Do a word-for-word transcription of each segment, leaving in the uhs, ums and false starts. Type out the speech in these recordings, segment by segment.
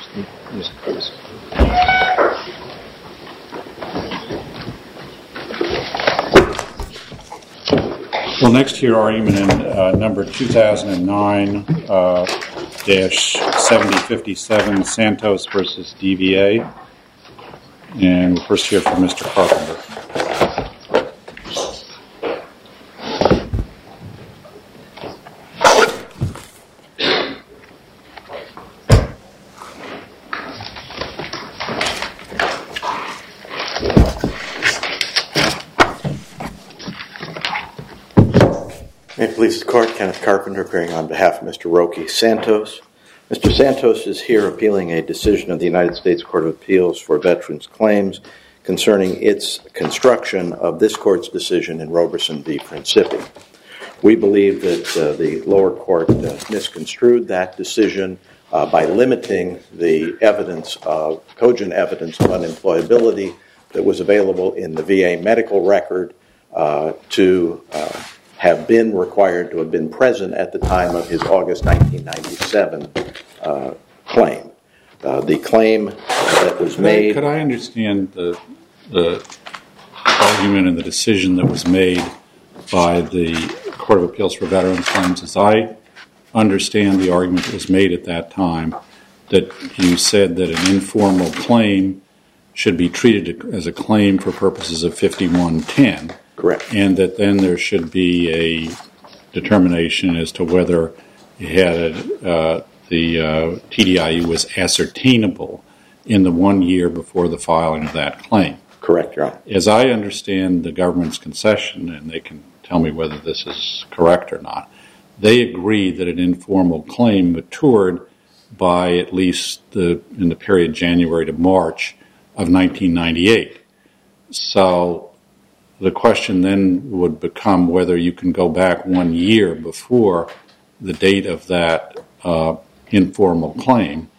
Well, next to your argument in uh, number two thousand nine dash seventy fifty-seven, Santos versus D V A. And we'll first hear from Mister Carpenter. May it please the Court, Kenneth Carpenter appearing on behalf of Mister Roque Santos. Mister Santos is here appealing a decision of the United States Court of Appeals for Veterans Claims concerning its construction of this Court's decision in Roberson v. Principi. We believe that uh, the lower court uh, misconstrued that decision uh, by limiting the evidence of, cogent evidence of unemployability that was available in the V A medical record uh, to uh, have been required to have been present at the time of his August nineteen ninety-seven uh, claim. Uh, the claim that was could made... I, could I understand the, the argument and the decision that was made by the Court of Appeals for Veterans Claims? As I understand the argument that was made at that time, that you said that an informal claim should be treated as a claim for purposes of fifty-one ten. Correct. And that then there should be a determination as to whether it had uh, the uh, T D I U was ascertainable in the one year before the filing of that claim. Correct, Your Honor. As I understand the government's concession, and they can tell me whether this is correct or not, they agree that an informal claim matured by at least the, in the period January to March of nineteen ninety-eight. So the question then would become whether you can go back one year before the date of that uh, informal claim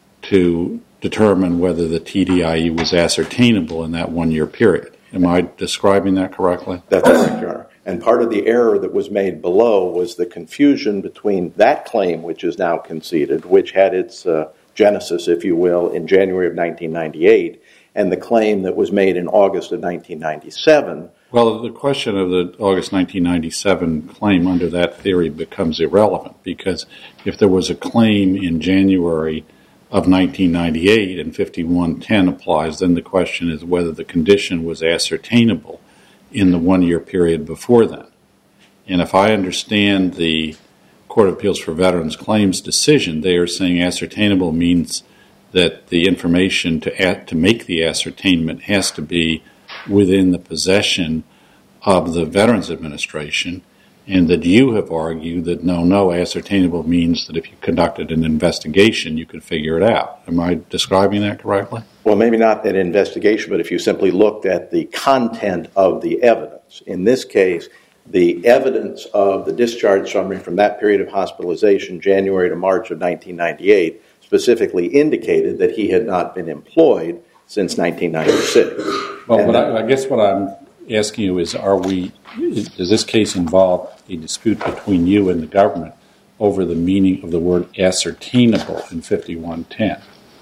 to determine whether the T D I U was ascertainable in that one-year period. Am I describing that correctly? That's correct, Your Honor. And part of the error that was made below was the confusion between that claim, which is now conceded, which had its uh, genesis, if you will, in January of nineteen ninety-eight, and the claim that was made in August of nineteen ninety-seven. Well, the question of the August nineteen ninety-seven claim under that theory becomes irrelevant, because if there was a claim in January of nineteen ninety-eight and fifty-one ten applies, then the question is whether the condition was ascertainable in the one-year period before then. And if I understand the Court of Appeals for Veterans Claims decision, they are saying ascertainable means that the information to to make the ascertainment has to be within the possession of the Veterans Administration, and that you have argued that no, no, ascertainable means that if you conducted an investigation, you could figure it out. Am I describing that correctly? Well, maybe not an investigation, but if you simply looked at the content of the evidence. In this case, the evidence of the discharge summary from that period of hospitalization, January to March of nineteen ninety-eight, specifically indicated that he had not been employed since nineteen ninety-six. Well, but I, I guess what I'm asking you is, are we, does this case involve a dispute between you and the government over the meaning of the word ascertainable in fifty-one ten?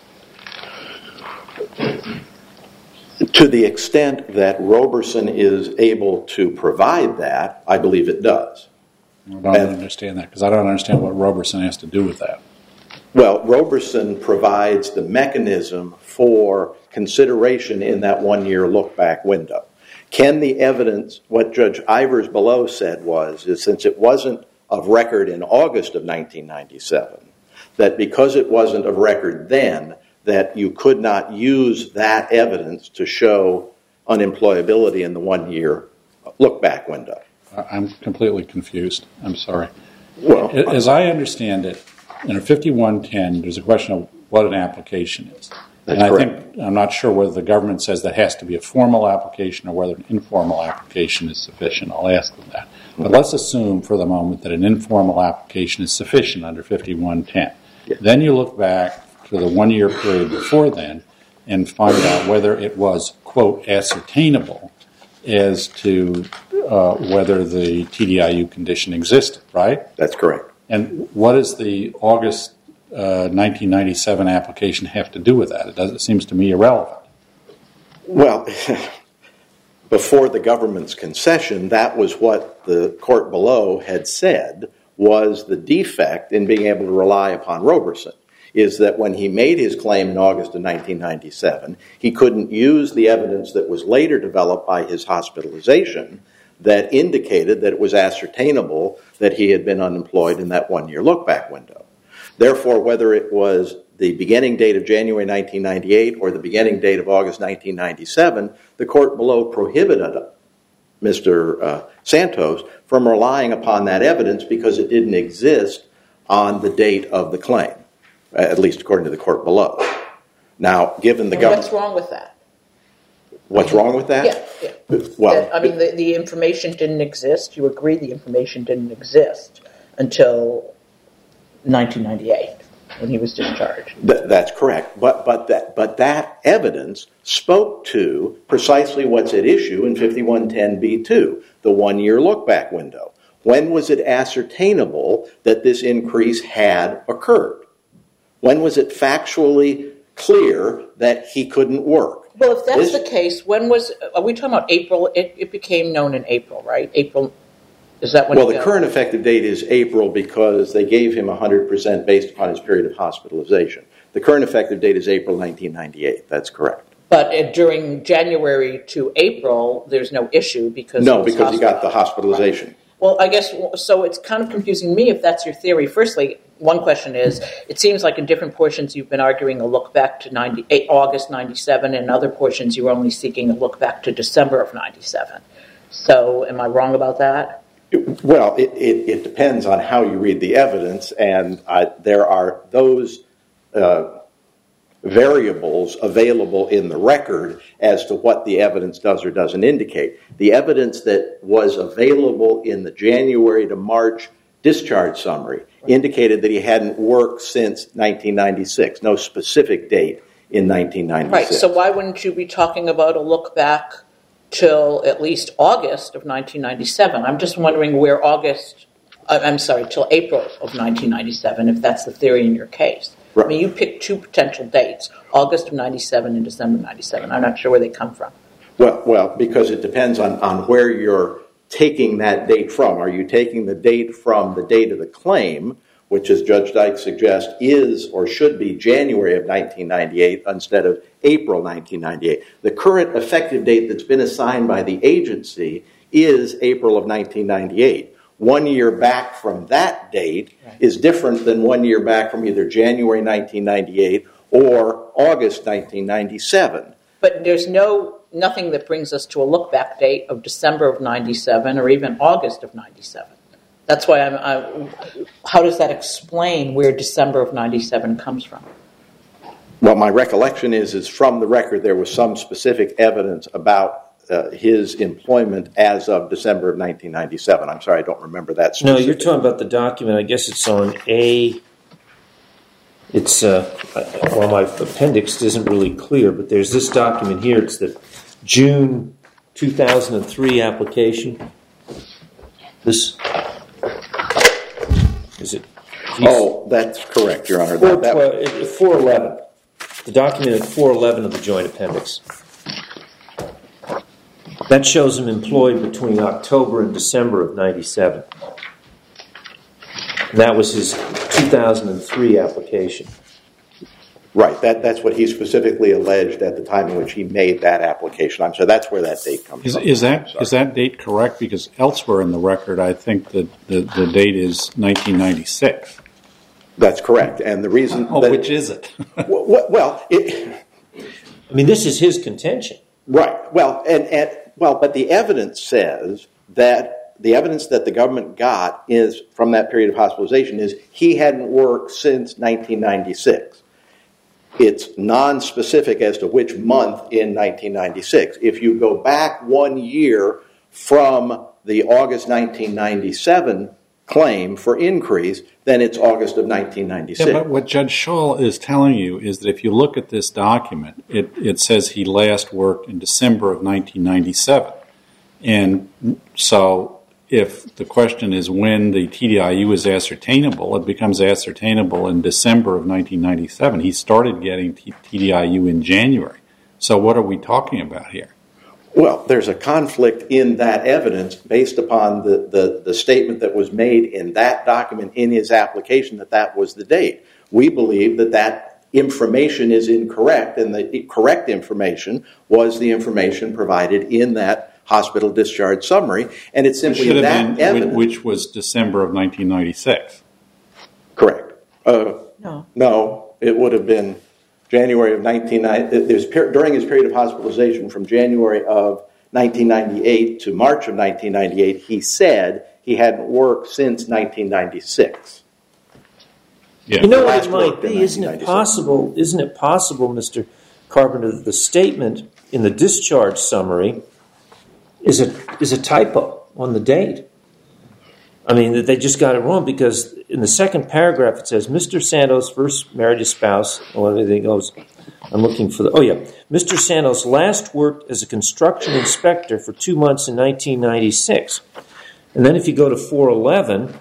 To the extent that Roberson is able to provide that, I believe it does. I don't and, understand that, because I don't understand what Roberson has to do with that. Well, Roberson provides the mechanism for consideration in that one-year look-back window. Can the evidence, what Judge Ivers below said was, is since it wasn't of record in August of nineteen ninety-seven, that because it wasn't of record then, that you could not use that evidence to show unemployability in the one-year look-back window. I'm completely confused. I'm sorry. Well, as I understand it, in a fifty-one ten, there's a question of what an application is. That's and I correct. think, I'm not sure whether the government says that has to be a formal application or whether an informal application is sufficient. I'll ask them that. Mm-hmm. But let's assume for the moment that an informal application is sufficient under fifty-one ten. Yes. Then you look back to the one-year period before then and find out whether it was, quote, ascertainable as to uh, whether the T D I U condition existed, right? That's correct. And what is the August uh, nineteen ninety-seven application have to do with that? It does. It seems to me irrelevant. Well, before the government's concession, that was what the court below had said was the defect in being able to rely upon Roberson, is that when he made his claim in August of nineteen ninety-seven, he couldn't use the evidence that was later developed by his hospitalization that indicated that it was ascertainable that he had been unemployed in that one-year look-back window. Therefore, whether it was the beginning date of January nineteen ninety-eight or the beginning date of August nineteen ninety-seven, the court below prohibited Mister Uh, Santos from relying upon that evidence because it didn't exist on the date of the claim, at least according to the court below. Now, given the and government... What's wrong with that? What's wrong with that? Yeah, yeah. Well, that, I mean, the, the information didn't exist. You agree the information didn't exist until nineteen ninety-eight when he was discharged. Th- that's correct. But but that but that evidence spoke to precisely what's at issue in fifty-one ten B two, the one-year look-back window. When was it ascertainable that this increase had occurred? When was it factually clear that he couldn't work? Well, if that's This- the case, when was, are we talking about April? It, it became known in April, right? April, is that when Well, it the got- current effective date is April because they gave him one hundred percent based upon his period of hospitalization. The current effective date is April nineteen ninety-eight. That's correct. But uh, during January to April, there's no issue because No, was because he got the hospitalized. hospitalization. Right. Well, I guess, so it's kind of confusing me if that's your theory. Firstly, one question is, it seems like in different portions you've been arguing a look back to ninety-eight, August ninety-seven, and in other portions you were only seeking a look back to December of ninety-seven. So am I wrong about that? It- well, it, it, it depends on how you read the evidence, and uh, there are those uh, variables available in the record as to what the evidence does or doesn't indicate. The evidence that was available in the January to March discharge summary indicated that he hadn't worked since nineteen ninety-six, no specific date in nineteen ninety-six. Right, so why wouldn't you be talking about a look back till at least August of nineteen ninety-seven? I'm just wondering where August, I'm sorry, till April of nineteen ninety-seven, if that's the theory in your case. Right. I mean, you picked two potential dates, August of ninety-seven and December ninety-seven. I'm not sure where they come from. Well, well, because it depends on, on where you're taking that date from. Are you taking the date from the date of the claim, which, as Judge Dyke suggests, is or should be January of nineteen ninety-eight instead of April nineteen ninety-eight? The current effective date that's been assigned by the agency is April of nineteen ninety-eight. One year back from that date right. is different than one year back from either January nineteen ninety-eight or August nineteen ninety-seven. But there's no nothing that brings us to a look-back date of December of ninety-seven or even August of ninety-seven. That's why I'm... I, how does that explain where December of ninety-seven comes from? Well, my recollection is, is from the record there was some specific evidence about uh, his employment as of December of nineteen ninety-seven. I'm sorry, I don't remember that specific. No, you're talking about the document. I guess it's on A... It's, uh, well, my appendix isn't really clear, but there's this document here. It's the June two thousand three application. This, is it? Oh, that's correct, Your Honor. That, that, four eleven. The document at four eleven of the joint appendix. That shows him employed between October and December of ninety-seven. And that was his two thousand three application. Right. That, that's what he specifically alleged at the time in which he made that application. I'm sorry, that's where that date comes is, from. Is that is that date correct? Because elsewhere in the record, I think that the, the date is nineteen ninety-six. That's correct. And the reason... Oh, that, which is it? well, well it, I mean, this is his contention. Right. Well, and, and well, but the evidence says that the evidence that the government got is from that period of hospitalization is he hadn't worked since nineteen ninety-six. It's non-specific as to which month in nineteen ninety-six. If you go back one year from the August nineteen ninety-seven claim for increase, then it's August of nineteen ninety-six. Yeah, but what Judge Schall is telling you is that if you look at this document, it, it says he last worked in December of nineteen ninety-seven. And so if the question is when the T D I U is ascertainable, it becomes ascertainable in December of nineteen ninety-seven. He started getting T D I U in January. So what are we talking about here? Well, there's a conflict in that evidence based upon the, the, the statement that was made in that document in his application that that was the date. We believe that that information is incorrect, and the correct information was the information provided in that hospital discharge summary, and it's simply it should that have been, evidence. Which was December of nineteen ninety-six. Correct. Uh, No. No, it would have been January of nineteen ninety. There's during his period of hospitalization from January of nineteen ninety-eight to March of nineteen ninety-eight, he said he hadn't worked since nineteen ninety-six. Yeah. You know what Last it might worked in be? Isn't it nineteen ninety-six. possible? Isn't it possible, Mister Carpenter, that the statement in the discharge summary is a is a typo on the date? I mean, that they just got it wrong, because in the second paragraph it says, Mister Santos first married his spouse, or everything goes, I'm looking for the, oh yeah, Mister Santos last worked as a construction inspector for two months in nineteen ninety-six. And then if you go to four eleven,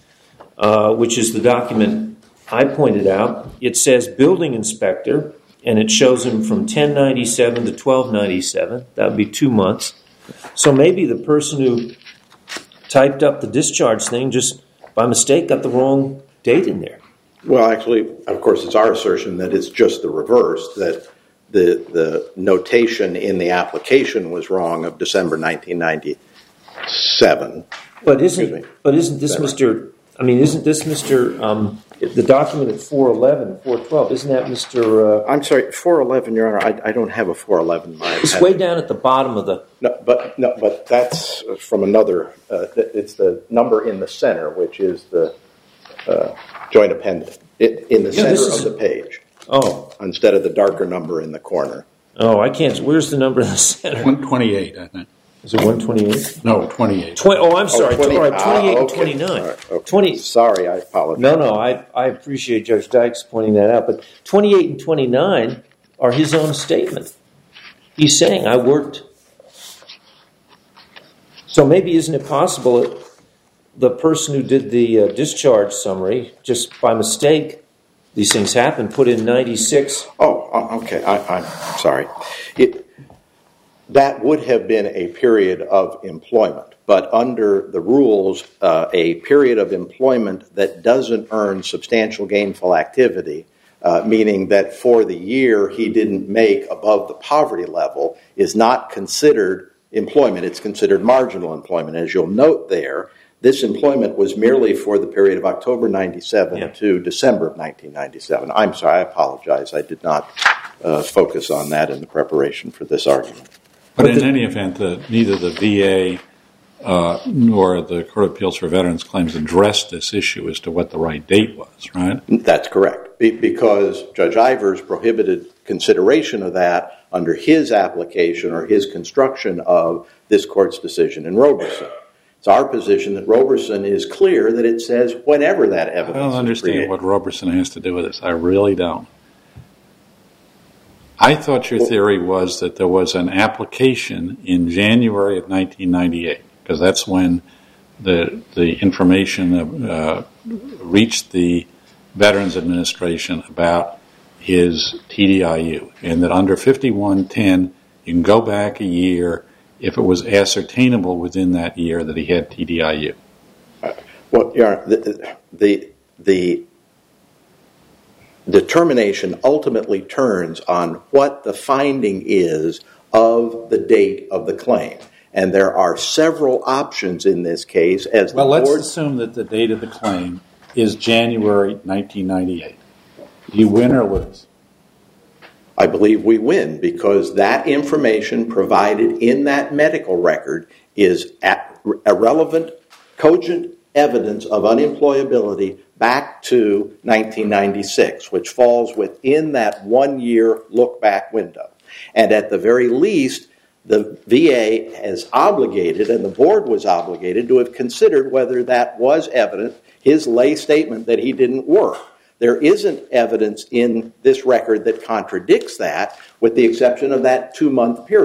uh, which is the document I pointed out, it says building inspector, and it shows him from ten ninety-seven to twelve ninety-seven. That would be two months. So maybe the person who typed up the discharge thing just by mistake got the wrong date in there. Well, actually, of course, it's our assertion that it's just the reverse, that the the notation in the application was wrong of December nineteen ninety-seven. But Excuse isn't me. but isn't this Mister I mean, isn't this Mister Um, the document at four eleven, four twelve? Isn't that Mister Uh, I'm sorry, four eleven, Your Honor. I, I don't have a four eleven. it's way down at the bottom of the. No, but no, but that's from another. Uh, it's the number in the center, which is the uh, joint appendix. It, in the Yeah, center this of is- the page, Oh, instead of the darker number in the corner. oh, I can't. Where's the number in the center? one twenty-eight, I think. Is it one twenty-eight? No, twenty-eight. Twenty. Oh, I'm sorry. twenty All right, ah, twenty-eight and okay. twenty-nine. All right, okay. Twenty. Sorry, I apologize. No, no, I, I appreciate Judge Dykes pointing that out. But twenty-eight and twenty-nine are his own statement. He's saying, I worked. So maybe isn't it possible that the person who did the uh, discharge summary, just by mistake, these things happen, put in ninety-six. Oh, uh, okay. I, I'm sorry. It, that would have been a period of employment, but under the rules, uh, a period of employment that doesn't earn substantial gainful activity, uh, meaning that for the year he didn't make above the poverty level, is not considered employment. It's considered marginal employment. As you'll note there, this employment was merely for the period of October ninety-seven Yeah. to December of nineteen ninety-seven. I'm sorry, I apologize. I did not uh, focus on that in the preparation for this argument. But, But in the- any event, the, neither the V A uh, nor the Court of Appeals for Veterans Claims addressed this issue as to what the right date was, right? That's correct, Be- because Judge Ivers prohibited consideration of that under his application or his construction of this court's decision in Roberson. It's our position that Roberson is clear that it says whenever that I evidence don't is understand created. what Roberson has to do with this. I really don't. I thought your theory was that there was an application in January of nineteen ninety-eight, because that's when the the information uh, reached the Veterans Administration about his T D I U, and that under fifty-one ten you can go back a year if it was ascertainable within that year that he had T D I U. Well, Your Honor, the, the, the determination ultimately turns on what the finding is of the date of the claim. And there are several options in this case as Well, the let's board... assume that the date of the claim is January nineteen ninety-eight. Do you win or lose? I believe we win because that information provided in that medical record is at irrelevant, cogent evidence of unemployability back to nineteen ninety-six, which falls within that one-year look-back window. And at the very least, the V A has obligated, and the board was obligated, to have considered whether that was evident, his lay statement that he didn't work. There isn't evidence in this record that contradicts that, with the exception of that two-month period.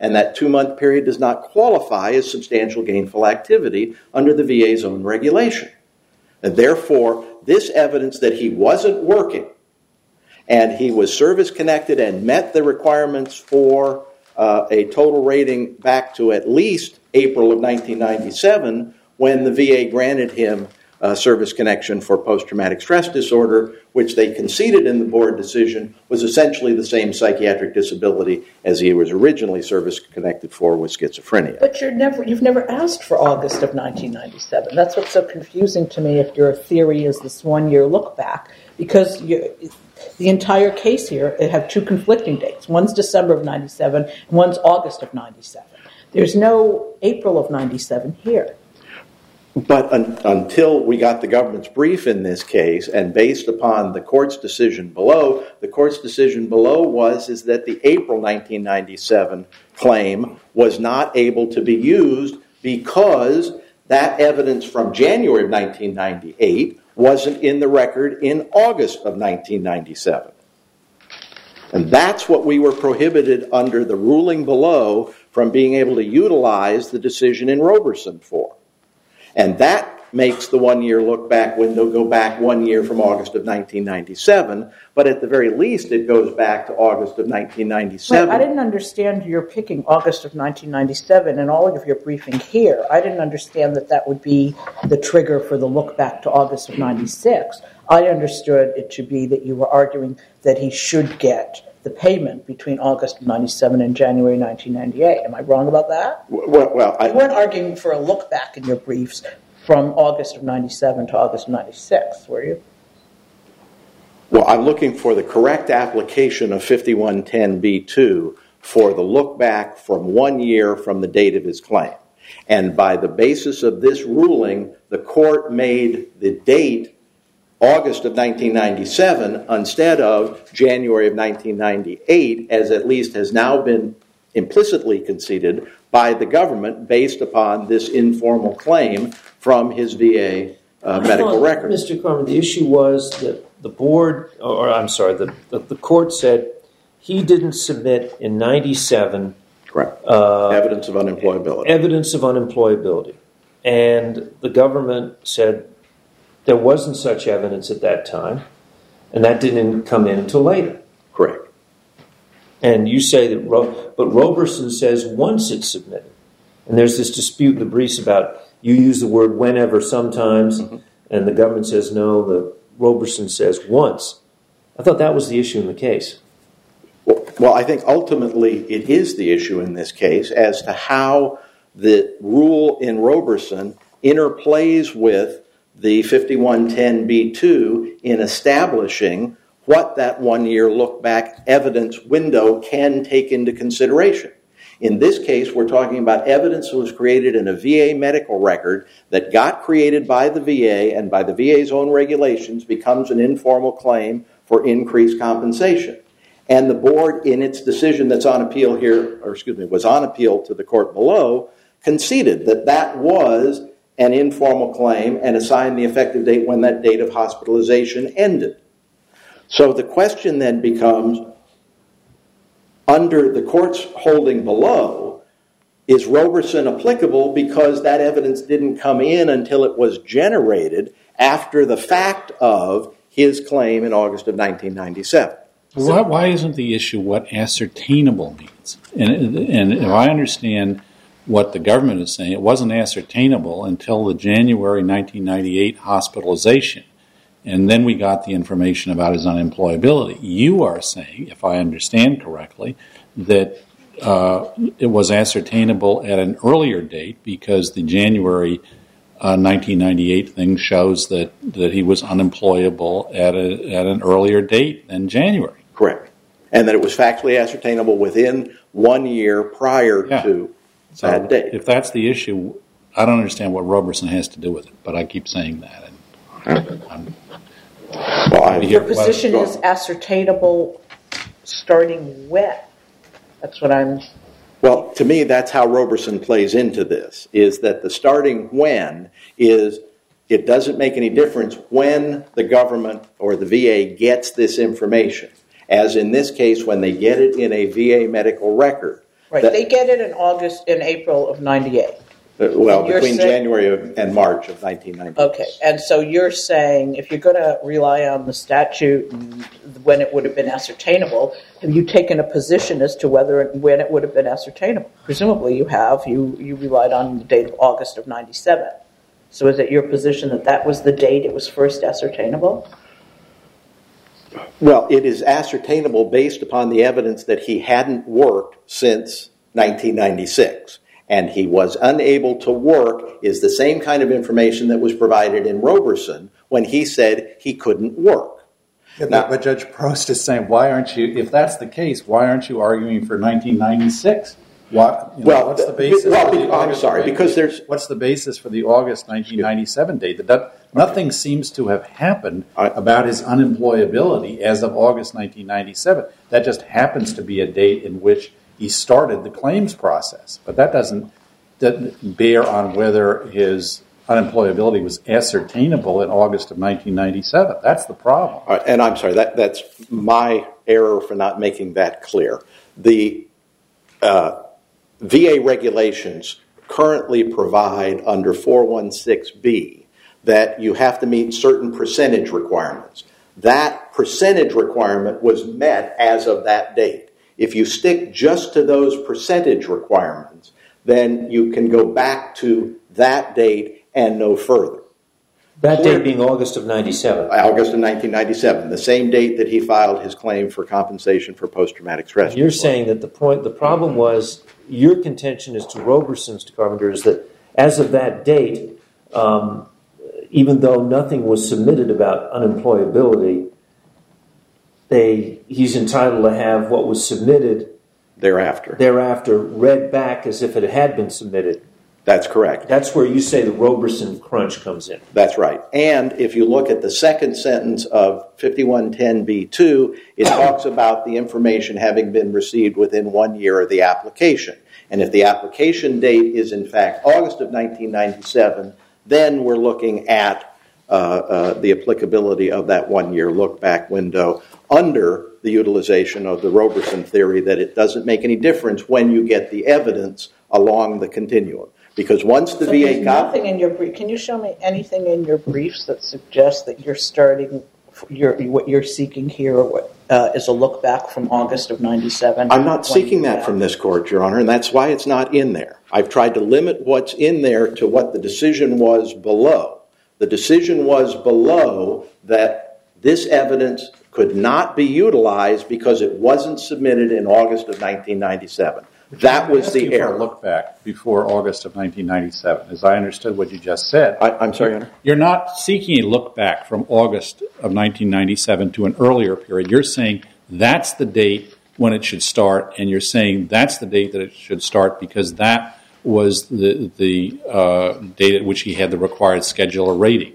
and that two-month period does not qualify as substantial gainful activity under the V A's own regulation. And therefore, this evidence that he wasn't working and he was service-connected and met the requirements for uh, a total rating back to at least April of nineteen ninety-seven, when the V A granted him uh, service connection for post-traumatic stress disorder, which they conceded in the board decision was essentially the same psychiatric disability as he was originally service-connected for with schizophrenia. But you're never, you've never asked for August of nineteen ninety-seven. That's what's so confusing to me if your theory is this one-year look back, because you, the entire case here, it have two conflicting dates. One's December of ninety-seven, and one's August of ninety-seven. There's no April of ninety-seven here. But un- until we got the government's brief in this case, and based upon the court's decision below, the court's decision below was is that the April nineteen ninety-seven claim was not able to be used because that evidence from January of nineteen ninety-eight wasn't in the record in August of nineteen ninety-seven. And that's what we were prohibited under the ruling below from being able to utilize the decision in Roberson for. And that makes the one-year look-back window go back one year from August of nineteen ninety-seven, but at the very least it goes back to August of nineteen ninety-seven. Wait, I didn't understand your picking August of nineteen ninety-seven and all of your briefing here. I didn't understand that that would be the trigger for the look-back to August of ninety-six. I understood it to be that you were arguing that he should get the payment between August of ninety-seven and January nineteen ninety-eight. Am I wrong about that? Well, well I, you weren't arguing for a look back in your briefs from August of ninety-seven to August of ninety-six, were you? Well, I'm looking for the correct application of fifty-one ten B two for the look back from one year from the date of his claim. And by the basis of this ruling, the court made the date August of nineteen ninety-seven instead of January of nineteen ninety-eight, as at least has now been implicitly conceded by the government based upon this informal claim from his V A uh, medical record. Mister Carmen, the issue was that the board, or I'm sorry, the, the, the court said he didn't submit in ninety-seven Correct. Uh, evidence of unemployability. Evidence of unemployability. And the government said there wasn't such evidence at that time, and that didn't come in until later. Correct. And you say that, Ro- but Roberson says once it's submitted. And there's this dispute in the briefs about you use the word whenever sometimes, mm-hmm. and the government says no, the Roberson says once. I thought that was the issue in the case. Well, well, I think ultimately it is the issue in this case as to how the rule in Roberson interplays with the fifty-one ten B two in establishing what that one-year look-back evidence window can take into consideration. In this case, we're talking about evidence that was created in a V A medical record that got created by the V A and by the V A's own regulations becomes an informal claim for increased compensation. And the board, in its decision that's on appeal here, or excuse me, was on appeal to the court below, conceded that that was an informal claim and assigned the effective date when that date of hospitalization ended. So the question then becomes, under the court's holding below, is Roberson applicable because that evidence didn't come in until it was generated after the fact of his claim in August of nineteen ninety-seven? So, why, why isn't the issue what ascertainable means? And, and if I understand what the government is saying, it wasn't ascertainable until the January nineteen ninety-eight hospitalization. And then we got the information about his unemployability. You are saying, if I understand correctly, that uh, it was ascertainable at an earlier date because the January uh, nineteen ninety-eight thing shows that, that he was unemployable at, a, at an earlier date than January. Correct. And that it was factually ascertainable within one year prior yeah. to so that date. If that's the issue, I don't understand what Roberson has to do with it, but I keep saying that. And I'm, well, I, Your position is ascertainable starting when? That's what I'm... Well, to me, that's how Roberson plays into this, is that the starting when is, it doesn't make any difference when the government or the V A gets this information. As in this case, when they get it in a V A medical record, Right. That, they get it in August, in April of ninety-eight. Uh, well, between saying, January of, and March of nineteen ninety. Okay, and so you're saying if you're going to rely on the statute and when it would have been ascertainable, have you taken a position as to whether and when it would have been ascertainable? Presumably you have. You, you relied on the date of August of ninety-seven. So is it your position that that was the date it was first ascertainable? Well, it is ascertainable based upon the evidence that he hadn't worked since nineteen ninety-six. And he was unable to work is the same kind of information that was provided in Roberson when he said he couldn't work. Yeah, now, but Judge Prost is saying, why aren't you, if that's the case, why aren't you arguing for nineteen ninety-six? What, you know, well, what's the basis well, for the I'm August sorry, because there's... What's the basis for the August nineteen ninety-seven date? That nothing seems to have happened about his unemployability as of August nineteen ninety-seven. That just happens to be a date in which he started the claims process. But that doesn't, doesn't bear on whether his unemployability was ascertainable in August of nineteen ninety-seven. That's the problem. Uh, and I'm sorry, that, that's my error for not making that clear. The uh, V A regulations currently provide under four sixteen B that you have to meet certain percentage requirements. That percentage requirement was met as of that date. If you stick just to those percentage requirements, then you can go back to that date and no further. That date being August of ninety-seven. August of nineteen ninety-seven, the same date that he filed his claim for compensation for post-traumatic stress. You're saying that the point, the problem was, your contention as to Roberson's to Carpenter is that as of that date, um, even though nothing was submitted about unemployability, they he's entitled to have what was submitted thereafter. Thereafter read back as if it had been submitted. That's correct. That's where you say the Roberson crunch comes in. That's right. And if you look at the second sentence of fifty-one ten B two, it talks about the information having been received within one year of the application. And if the application date is in fact August of nineteen ninety-seven, then we're looking at uh, uh, the applicability of that one-year look-back window under the utilization of the Roberson theory that it doesn't make any difference when you get the evidence along the continuum. Because once the so V A there's got... nothing in your brief. Can you show me anything in your briefs that suggests that you're starting, your, what you're seeking here what, uh, is a look back from August of ninety-seven? I'm not seeking that from this court, Your Honor, and that's why it's not in there. I've tried to limit what's in there to what the decision was below. The decision was below that this evidence could not be utilized because it wasn't submitted in August of nineteen ninety-seven. That was the error. For a look back before August of nineteen ninety-seven, as I understood what you just said. I, I'm sorry, Your Honor? You're not seeking a look back from August of nineteen ninety-seven to an earlier period. You're saying that's the date when it should start, and you're saying that's the date that it should start because that was the, the uh, date at which he had the required scheduler rating.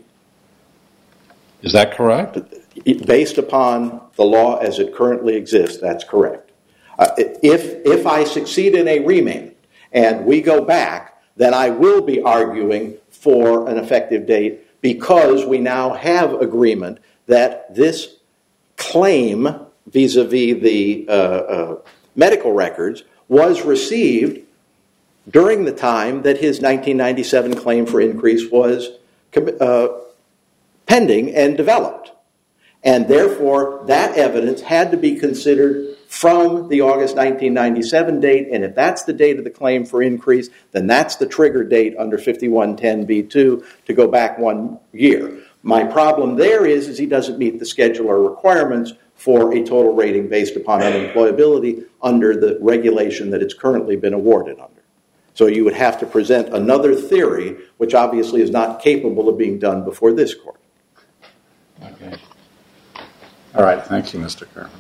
Is that correct? Based upon the law as it currently exists, that's correct. Uh, if if I succeed in a remand and we go back, then I will be arguing for an effective date because we now have agreement that this claim vis-a-vis the uh, uh, medical records was received during the time that his nineteen ninety-seven claim for increase was uh, pending and developed. And therefore, that evidence had to be considered from the August nineteen ninety-seven date, and if that's the date of the claim for increase, then that's the trigger date under fifty-one ten B two to go back one year. My problem there is, is he doesn't meet the scheduler requirements for a total rating based upon unemployability under the regulation that it's currently been awarded under. So you would have to present another theory, which obviously is not capable of being done before this court. Okay. All right. Thank you, Mister Carpenter.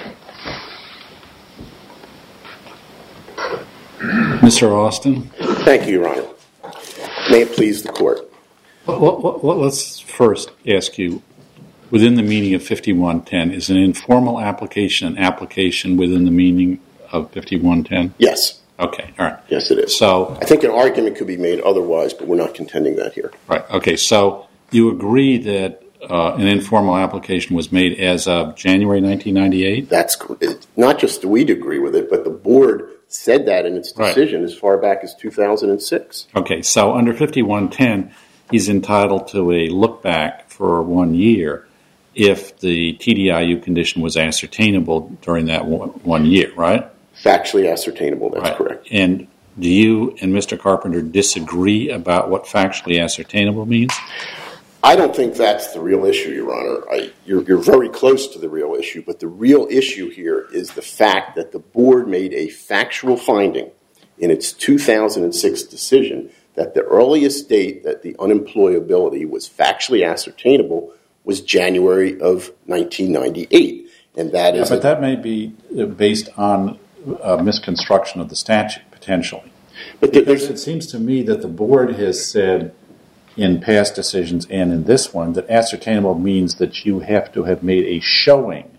Mister Austin? Thank you, Your Honor. May it please the Court. Well, well, well, let's first ask you, within the meaning of fifty-one ten, is an informal application an application within the meaning of fifty-one ten? Yes. Okay, all right. Yes, it is. So I think an argument could be made otherwise, but we're not contending that here. Right, okay. So you agree that uh, an informal application was made as of January nineteen ninety-eight? That's not just we agree with it, but the Board said that in its decision right. as far back as two thousand six. Okay, so under fifty-one ten, he's entitled to a look back for one year if the T D I U condition was ascertainable during that one year, right? Factually ascertainable, that's right. correct. And do you and Mister Carpenter disagree about what factually ascertainable means? I don't think that's the real issue, Your Honor. I, you're, you're very close to the real issue, but the real issue here is the fact that the board made a factual finding in its two thousand six decision that the earliest date that the unemployability was factually ascertainable was January of nineteen ninety-eight. And that is yeah, but a, that may be based on a misconstruction of the statute, potentially. But because it seems to me that the board has said in past decisions and in this one that ascertainable means that you have to have made a showing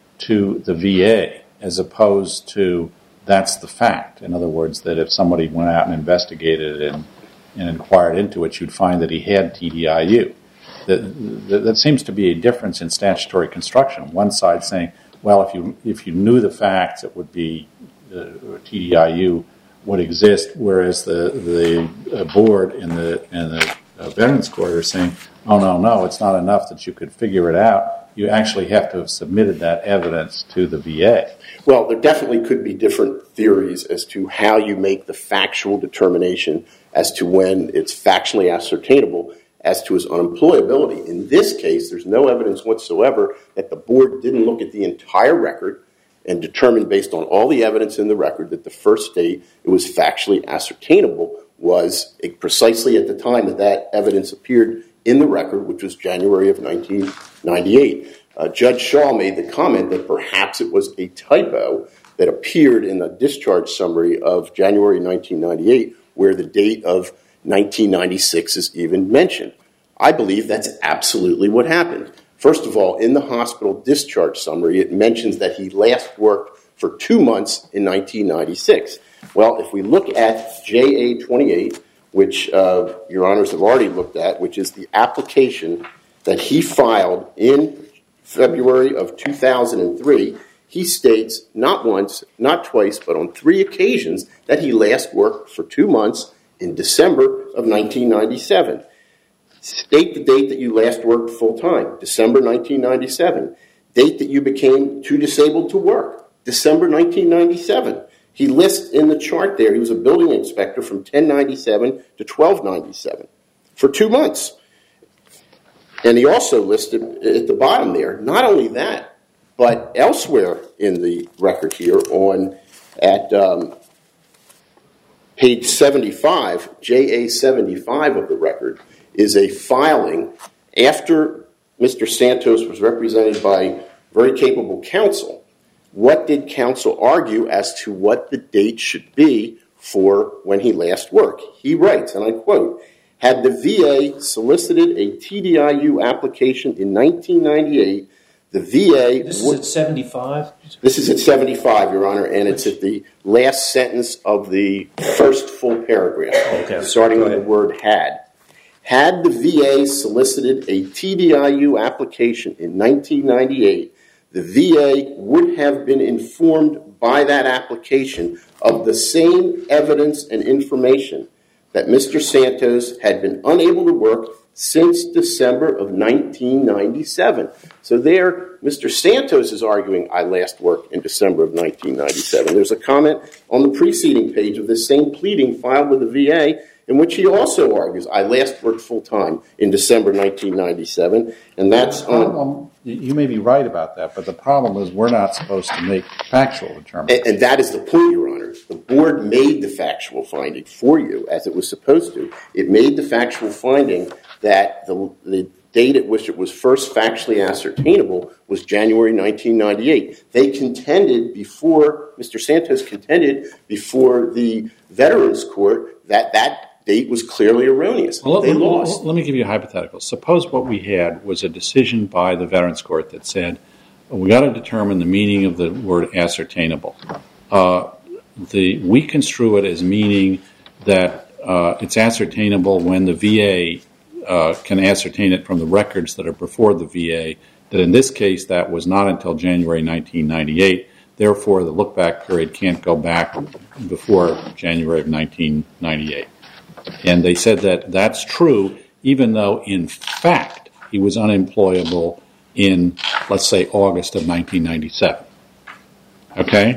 to the V A as opposed to that's the fact. In other words, that if somebody went out and investigated it and, and inquired into it, you'd find that he had T D I U. That, that, that seems to be a difference in statutory construction. One side saying, well, if you if you knew the facts, it would be uh, T D I U would exist, whereas the the uh, board and the and the uh, Veterans Court are saying, oh no no, it's not enough that you could figure it out. You actually have to have submitted that evidence to the V A. Well, there definitely could be different theories as to how you make the factual determination as to when it's factually ascertainable as to his unemployability. In this case, there's no evidence whatsoever that the board didn't look at the entire record and determine based on all the evidence in the record that the first date it was factually ascertainable was precisely at the time that that evidence appeared in the record, which was January of nineteen ninety-eight. Uh, Judge Shaw made the comment that perhaps it was a typo that appeared in the discharge summary of January nineteen ninety-eight, where the date of nineteen ninety-six is even mentioned. I believe that's absolutely what happened. First of all, in the hospital discharge summary, it mentions that he last worked for two months in nineteen ninety-six. Well, if we look at J A twenty-eight, which uh, Your Honors have already looked at, which is the application that he filed in February of two thousand three, he states not once, not twice, but on three occasions that he last worked for two months in December of nineteen ninety-seven. State the date that you last worked full-time, December nineteen ninety-seven. Date that you became too disabled to work, December nineteen ninety-seven. He lists in the chart there, he was a building inspector from ten ninety-seven to twelve ninety-seven for two months. And he also listed at the bottom there, not only that, but elsewhere in the record here on at um, page seventy-five, J A seventy-five of the record, is a filing after Mister Santos was represented by very capable counsel. What did counsel argue as to what the date should be for when he last worked? He writes, and I quote, had the V A solicited a T D I U application in nineteen ninety-eight, the V A... This would, is at seventy-five? This is at seventy-five, Your Honor, and Which? It's at the last sentence of the first full paragraph, okay. starting with the word had. Had the V A solicited a T D I U application in nineteen ninety-eight, the V A would have been informed by that application of the same evidence and information that Mister Santos had been unable to work since December of nineteen ninety-seven. So there, Mister Santos is arguing, I last worked in December of nineteen ninety-seven. There's a comment on the preceding page of this same pleading filed with the V A in which he also argues, I last worked full-time in December nineteen ninety-seven, and that's on... Um, you may be right about that, but the problem is we're not supposed to make factual determinations. And, and that is the point, Your Honor. The board made the factual finding for you, as it was supposed to. It made the factual finding that the, the date at which it was first factually ascertainable was January nineteen ninety-eight. They contended before, Mister Santos contended before the Veterans Court that that date was clearly erroneous. Well, they let, lost. Let me give you a hypothetical. Suppose what we had was a decision by the Veterans Court that said, well, we got to determine the meaning of the word ascertainable. Uh, the, we construe it as meaning that uh, it's ascertainable when the V A uh, can ascertain it from the records that are before the V A, that in this case that was not until January nineteen ninety-eight, Therefore, the look-back period can't go back before January of nineteen ninety-eight. And they said that that's true, even though, in fact, he was unemployable in, let's say, August of nineteen ninety-seven. Okay?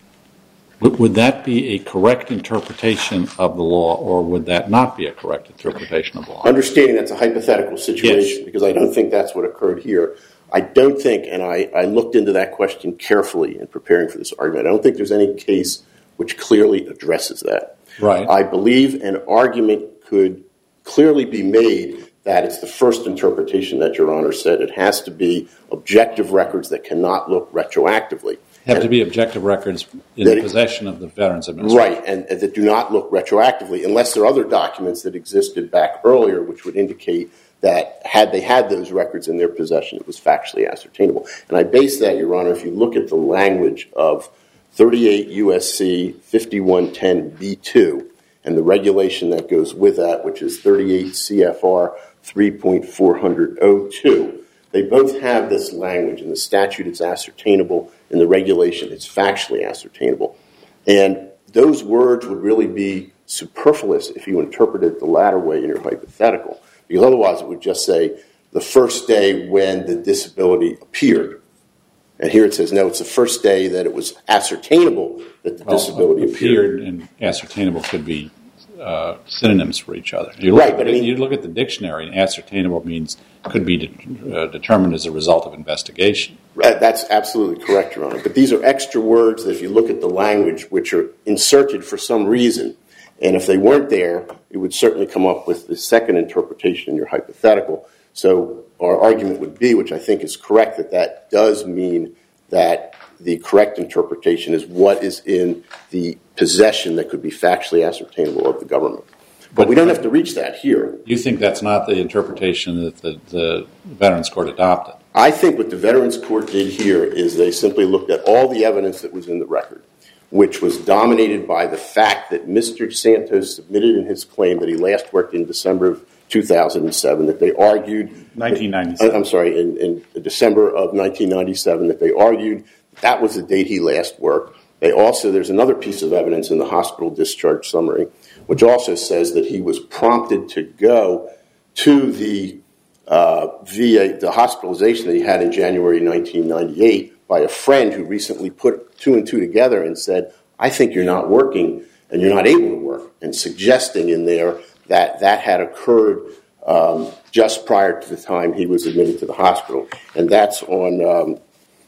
Would that be a correct interpretation of the law, or would that not be a correct interpretation of the law? Understanding that's a hypothetical situation, yes. because I don't think that's what occurred here. I don't think, and I, I looked into that question carefully in preparing for this argument, I don't think there's any case which clearly addresses that. Right. I believe an argument could clearly be made that it's the first interpretation that Your Honor said. It has to be objective records that cannot look retroactively. Have to be objective records in the possession of the Veterans Administration. Right, and, and that do not look retroactively, unless there are other documents that existed back earlier which would indicate that had they had those records in their possession, it was factually ascertainable. And I base that, Your Honor, if you look at the language of thirty-eight U S C fifty-one ten B two and the regulation that goes with that, which is thirty-eight C F R three point four hundred oh two, they both have this language. In the statute, it's ascertainable. In the regulation, it's factually ascertainable. And those words would really be superfluous if you interpreted the latter way in your hypothetical, because otherwise it would just say the first day when the disability appeared. And here it says, no, it's the first day that it was ascertainable that the well, disability appeared. Appeared and ascertainable could be uh, synonyms for each other. You look, right, but I mean, you look at the dictionary, and ascertainable means could be de- uh, determined as a result of investigation. Right, that's absolutely correct, Your Honor. But these are extra words that if you look at the language, which are inserted for some reason, and if they weren't there, it would certainly come up with the second interpretation in your hypothetical. So our argument would be, which I think is correct, that that does mean that the correct interpretation is what is in the possession that could be factually ascertainable of the government. But, but we don't have to reach that here. You think that's not the interpretation that the, the Veterans Court adopted? I think what the Veterans Court did here is they simply looked at all the evidence that was in the record, which was dominated by the fact that Mister Santos submitted in his claim that he last worked in December of two thousand seven, that they argued... nineteen ninety-seven. I'm sorry, in, in December of nineteen ninety-seven, that they argued that was the date he last worked. They also, there's another piece of evidence in the hospital discharge summary, which also says that he was prompted to go to the uh, V A, the hospitalization that he had in January nineteen ninety-eight, by a friend who recently put two and two together and said, I think you're not working and you're not able to work, and suggesting in there that that had occurred um, just prior to the time he was admitted to the hospital. And that's on um,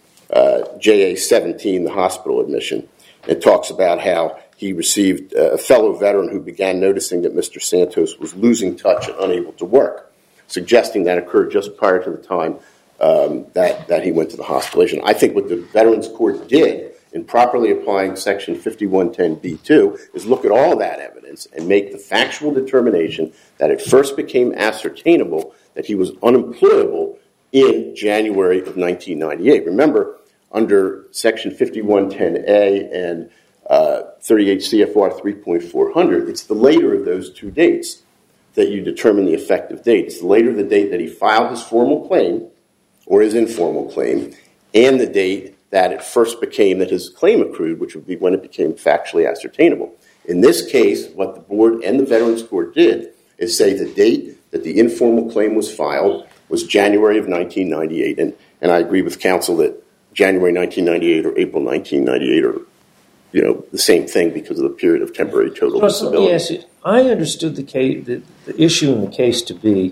uh, J A seventeen, the hospital admission. It talks about how he received uh, a fellow veteran who began noticing that Mister Santos was losing touch and unable to work, suggesting that occurred just prior to the time um, that, that he went to the hospitalization. I think what the Veterans Court did in properly applying Section fifty-one ten B two is look at all that evidence and make the factual determination that it first became ascertainable that he was unemployable in January of nineteen ninety-eight. Remember, under Section fifty-one ten A and uh, thirty-eight C F R three point four hundred, it's the later of those two dates that you determine the effective date. It's the later the date that he filed his formal claim or his informal claim, and the date that it first became that his claim accrued, which would be when it became factually ascertainable. In this case, what the board and the Veterans Court did is say the date that the informal claim was filed was January of nineteen ninety-eight. And, and I agree with counsel that January nineteen ninety-eight or April nineteen ninety-eight are, you know, the same thing because of the period of temporary total disability. Yes, I understood the case, the, the issue in the case to be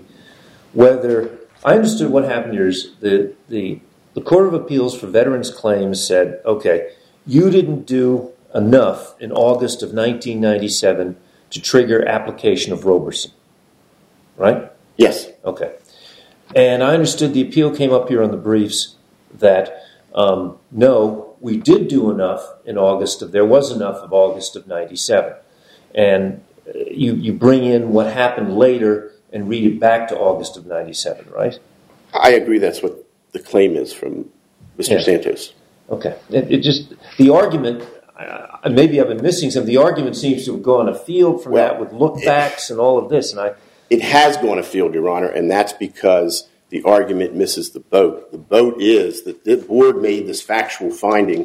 whether I understood what happened here is the the the Court of Appeals for Veterans Claims said, okay, you didn't do enough in August of nineteen ninety-seven to trigger application of Roberson, right? Yes. Okay. And I understood the appeal came up here on the briefs that um, no, we did do enough in August of, there was enough of August of ninety-seven. And you, you bring in what happened later and read it back to August of ninety-seven, right? I agree that's what the claim is from Mister Yeah. Santos. Okay. It, it just, the argument, uh, maybe I've been missing some, the argument seems to have gone afield from well, that with look-backs and all of this. And I, It has gone afield, Your Honor, and that's because the argument misses the boat. The boat is that the board made this factual finding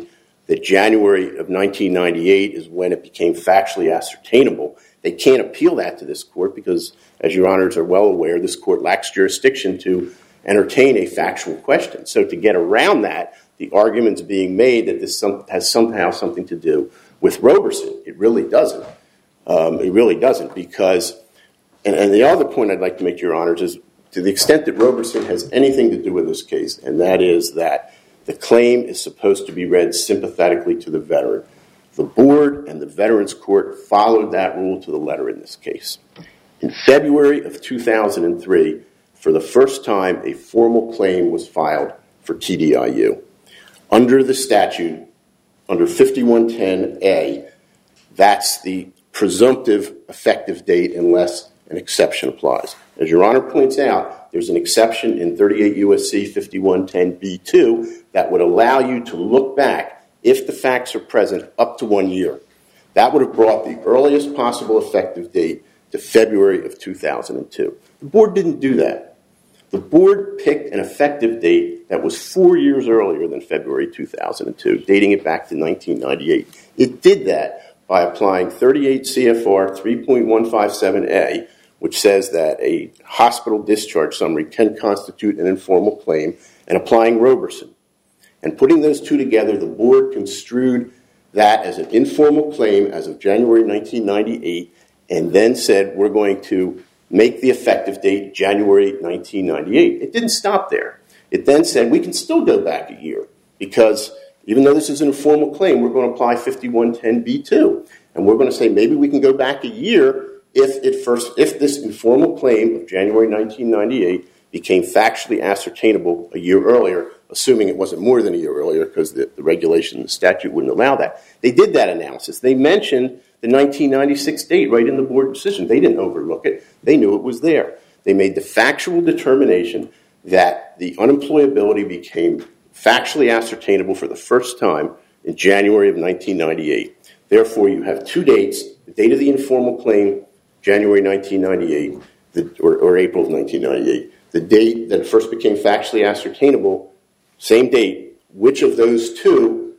that January of nineteen ninety-eight is when it became factually ascertainable. They can't appeal that to this court because, as your honors are well aware, this court lacks jurisdiction to entertain a factual question. So to get around that, the argument's being made that this some, has somehow something to do with Roberson. It really doesn't. Um, it really doesn't because, and, and the other point I'd like to make to your honors is to the extent that Roberson has anything to do with this case, and that is that the claim is supposed to be read sympathetically to the veteran. The board and the Veterans Court followed that rule to the letter in this case. In February of two thousand three, for the first time, a formal claim was filed for T D I U. Under the statute, under fifty-one ten A, that's the presumptive effective date unless an exception applies. As your honor points out, there's an exception in thirty-eight U S C fifty-one ten B two that would allow you to look back if the facts are present up to one year. That would have brought the earliest possible effective date to February of two thousand two. The board didn't do that. The board picked an effective date that was four years earlier than February two thousand two, dating it back to nineteen ninety-eight. It did that by applying thirty-eight C F R three point one five seven A, which says that a hospital discharge summary can constitute an informal claim, and applying Roberson. And putting those two together, the board construed that as an informal claim as of January nineteen ninety-eight, and then said we're going to make the effective date January nineteen ninety-eight. It didn't stop there. It then said we can still go back a year because even though this is an informal claim, we're going to apply fifty-one ten B two. And we're going to say maybe we can go back a year if it first, if this informal claim of January nineteen ninety-eight became factually ascertainable a year earlier, assuming it wasn't more than a year earlier because the, the regulation and the statute wouldn't allow that. They did that analysis. They mentioned the nineteen ninety-six date right in the board decision. They didn't overlook it. They knew it was there. They made the factual determination that the unemployability became factually ascertainable for the first time in January of nineteen ninety-eight. Therefore, you have two dates, the date of the informal claim, January nineteen ninety-eight, the, or, or April of nineteen ninety-eight. The date that it first became factually ascertainable, same date. Which of those two,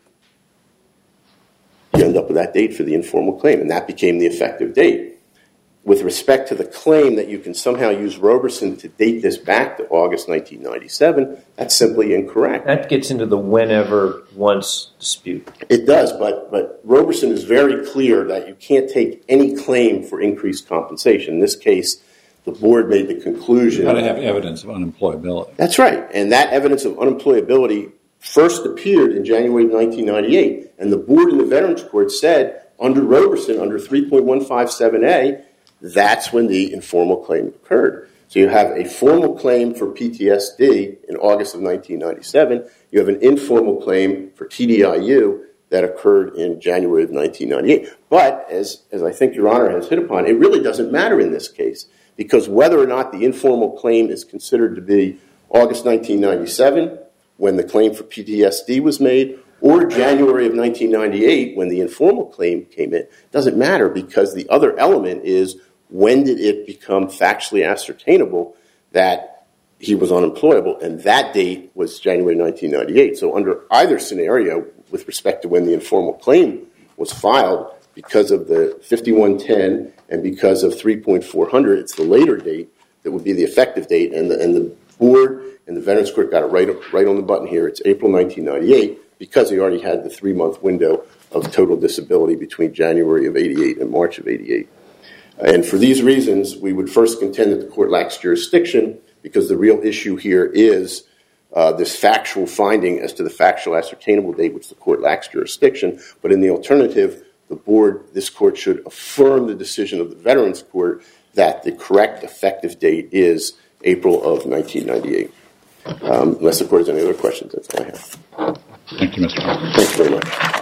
you end up with that date for the informal claim, and that became the effective date. With respect to the claim that you can somehow use Roberson to date this back to August nineteen ninety-seven, that's simply incorrect. That gets into the whenever once dispute. It does, but, but Roberson is very clear that you can't take any claim for increased compensation. In this case, the board made the conclusion. You've got to have evidence of unemployability. That's right, and that evidence of unemployability first appeared in January nineteen ninety-eight, and the board in the Veterans Court said under Roberson, under three point one five seven A, that's when the informal claim occurred. So you have a formal claim for P T S D in August of nineteen ninety-seven. You have an informal claim for T D I U that occurred in January of nineteen ninety-eight. But, as, as I think Your Honor has hit upon, it really doesn't matter in this case, because whether or not the informal claim is considered to be August nineteen ninety-seven, when the claim for P T S D was made, or January of nineteen ninety-eight, when the informal claim came in, doesn't matter, because the other element is when did it become factually ascertainable that he was unemployable, and that date was January nineteen ninety-eight. So under either scenario, with respect to when the informal claim was filed, because of the fifty-one ten and because of three point four hundred, it's the later date that would be the effective date, and the, and the board and the Veterans Court got it right, right on the button here. It's April nineteen ninety-eight, because he already had the three-month window of total disability between January of eighty-eight and March of eighty-eight. And for these reasons, we would first contend that the court lacks jurisdiction, because the real issue here is uh, this factual finding as to the factual ascertainable date, which the court lacks jurisdiction. But in the alternative, the board, this court should affirm the decision of the Veterans Court that the correct effective date is April of nineteen ninety-eight. Um, unless the court has any other questions, that's all I have. Thank you, Mister President. Thank you very much.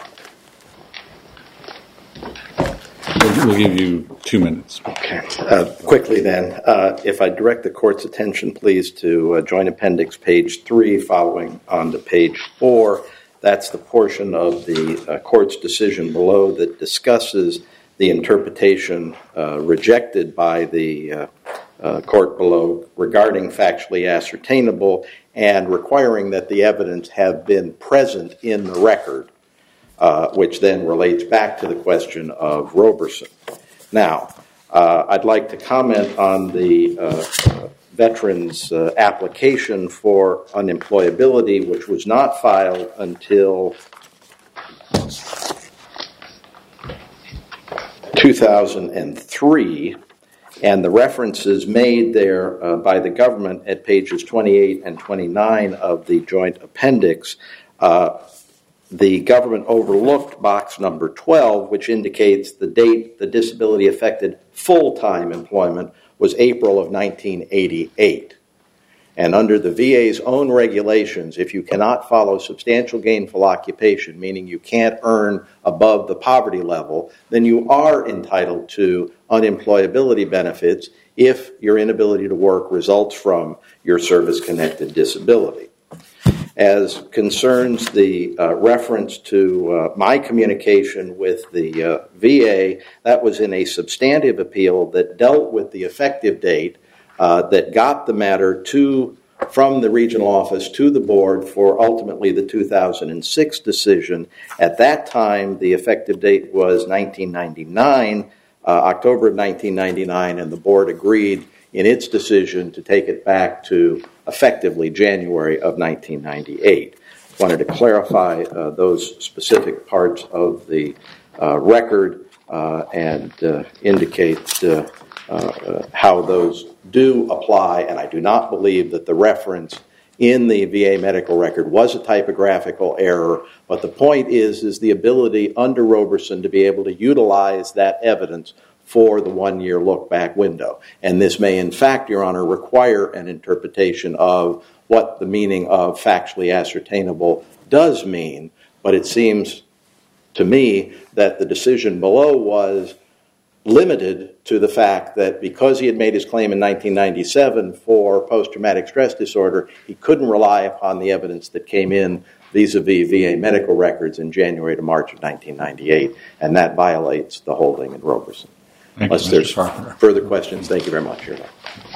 We'll, we'll give you two minutes. Okay. Uh, quickly then, uh, if I direct the court's attention, please, to uh, Joint Appendix page three, following on to page four. That's the portion of the uh, court's decision below that discusses the interpretation uh, rejected by the uh, uh, court below regarding factually ascertainable and requiring that the evidence have been present in the record. uh, which then relates back to the question of Roberson. Now, uh, I'd like to comment on the uh, veteran's uh, application for unemployability, which was not filed until two thousand three, and the references made there uh, by the government at pages twenty-eight and twenty-nine of the joint appendix, uh, the government overlooked box number twelve, which indicates the date the disability affected full-time employment was April of nineteen eighty-eight. And under the V A's own regulations, if you cannot follow substantial gainful occupation, meaning you can't earn above the poverty level, then you are entitled to unemployability benefits if your inability to work results from your service-connected disability. As concerns the uh, reference to uh, my communication with the uh, V A, that was in a substantive appeal that dealt with the effective date uh, that got the matter to from the regional office to the board for ultimately the two thousand six decision. At that time, the effective date was nineteen ninety-nine, uh, October of nineteen ninety-nine, and the board agreed in its decision to take it back to effectively January of nineteen ninety-eight. Wanted to clarify uh, those specific parts of the uh, record uh, and uh, indicate uh, uh, how those do apply, and I do not believe that the reference in the V A medical record was a typographical error, but the point is, is the ability under Roberson to be able to utilize that evidence for the one-year look-back window. And this may, in fact, Your Honor, require an interpretation of what the meaning of factually ascertainable does mean, but it seems to me that the decision below was limited to the fact that because he had made his claim in nineteen ninety-seven for post-traumatic stress disorder, he couldn't rely upon the evidence that came in vis-a-vis V A medical records in January to March of nineteen ninety-eight, and that violates the holding in Roberson. Thank Unless you, there's Mister Carpenter. further questions, thank you very much, Your Honor.